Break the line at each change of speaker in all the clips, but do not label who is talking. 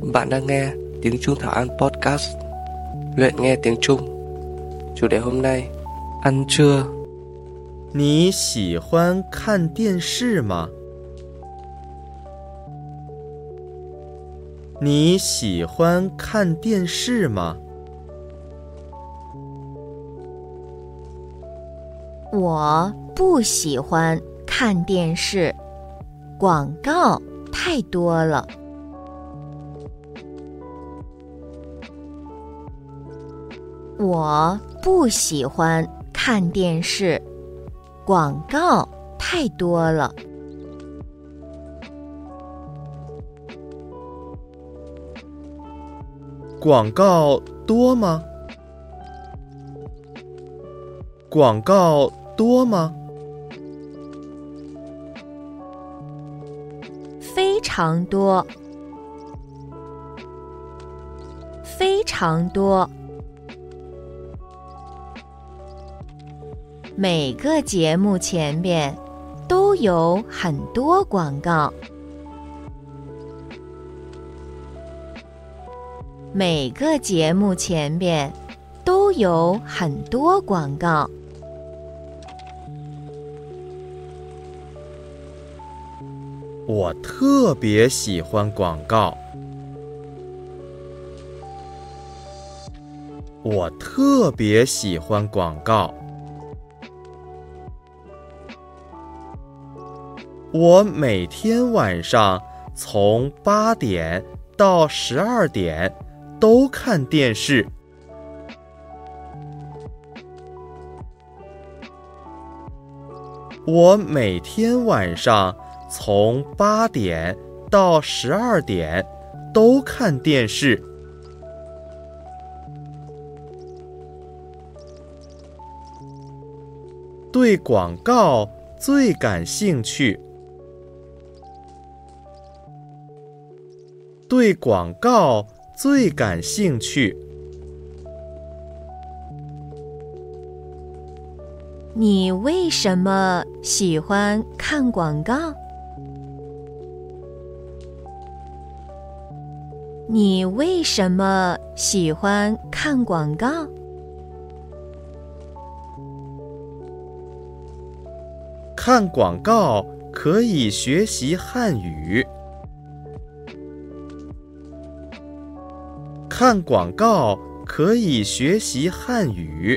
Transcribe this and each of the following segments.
Bạn đang nghe Tiếng Trung Thảo An Podcast, luyện nghe tiếng Trung. Chủ đề hôm nay: ăn trưa.
你喜欢看电视吗？你喜欢看电视吗？
我不喜欢看电视，广告太多了。我不喜欢看电视，广告太多了。
广告多吗？广告多吗？
非常多，非常多。每个节目前面都有很多广告。每个节目前面都有很多广告。
我特别喜欢广告。我特别喜欢广告。我每天晚上从8点到12点都看电视。我每天晚上从8点到12点都看电视。对广告最感兴趣。对广告最感兴趣。
你为什么喜欢看广告？你为什么喜欢看广告？
看广告可以学习汉语。看广告可以学习汉语。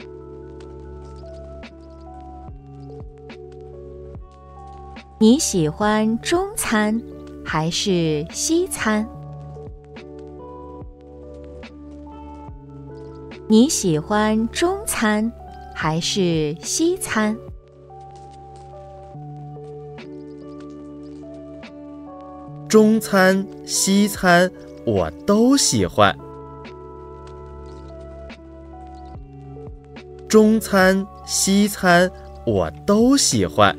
你喜欢中餐还是西餐？你喜欢中餐还是西餐？
中餐、西餐我都喜欢。中餐、西餐我都喜欢。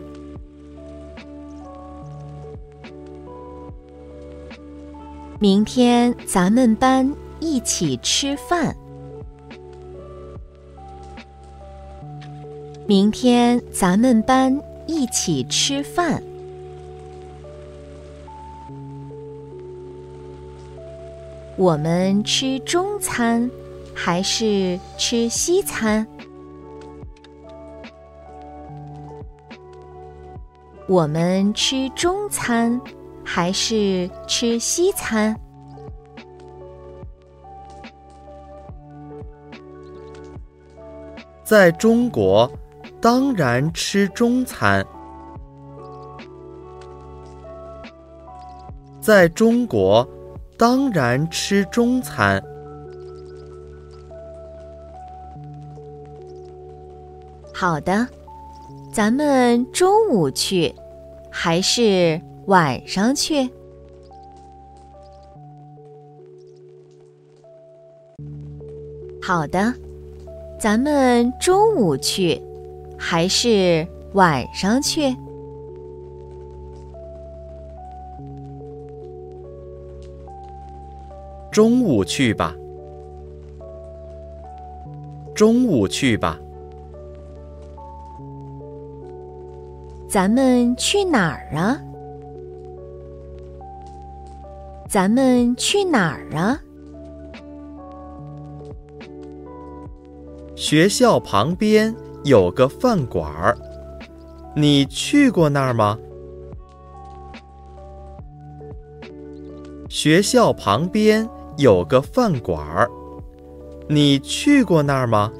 明天咱们班一起吃饭。明天咱们班一起吃饭。我们吃中餐还是吃西餐？我们吃中餐还是吃西餐？
在中国，当然吃中餐。在中国，当然吃中餐。
好的，咱们中午去，还是晚上去？好的，咱们中午去，还是晚上去？
中午去吧。中午去吧。
咱们去哪儿啊？ 咱们去哪儿啊？
学校旁边有个饭馆儿，你去过那儿吗？学校旁边有个饭馆儿，你去过那儿吗？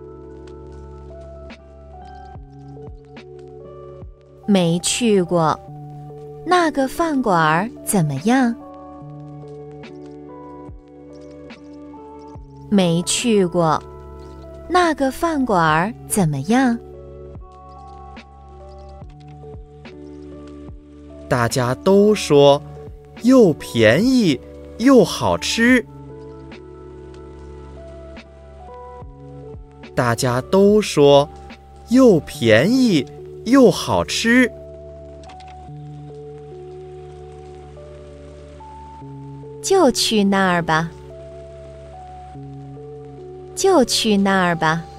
没去过。那个饭馆怎么样？没去过。那个饭馆怎么样？
大家都说又便宜又好吃。大家都说又便宜又好吃。
就去那儿吧。就去那儿吧。